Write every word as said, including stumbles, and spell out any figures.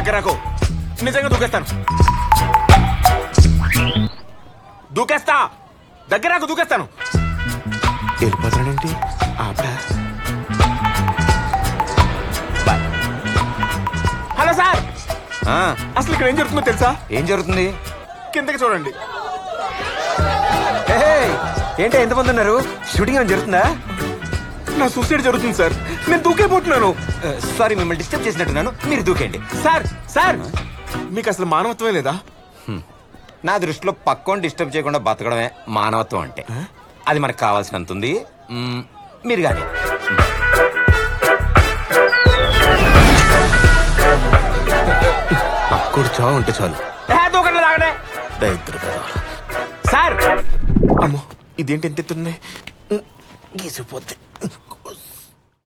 దగ్గరకు నిజంగా దూకేస్తాను. దూకేస్తా, దగ్గరకు దూకేస్తాను. వెళ్ళిపోతానండి. హలో సార్, అసలు ఇక్కడ ఏం జరుగుతుందో తెలుసా? ఏం జరుగుతుంది? కిందకి చూడండి. ఏంటి ఎంతమంది ఉన్నారు? షూటింగ్ ఏమైనా జరుగుతుందా? నా సూసైడ్ జరుగుతుంది సార్. నేను దూకేపోతున్నాను. సారీ, మిమ్మల్ని డిస్టర్బ్ చేసినట్టున్నాను. మీరు దూకేండి. సార్ సార్ మీకు అసలు మానవత్వమే లేదా? నా దృష్టిలో పక్కోని డిస్టర్బ్ చేయకుండా బతకడమే మానవత్వం అంటే. అది మనకు కావాల్సినంత ఉంది. మీరు కానీ పక్కోడు చావు ఉంటే చాలు. సార్ అమ్మో, ఇదేంటి ఎంత ఎత్తుంది? గీసిపోతే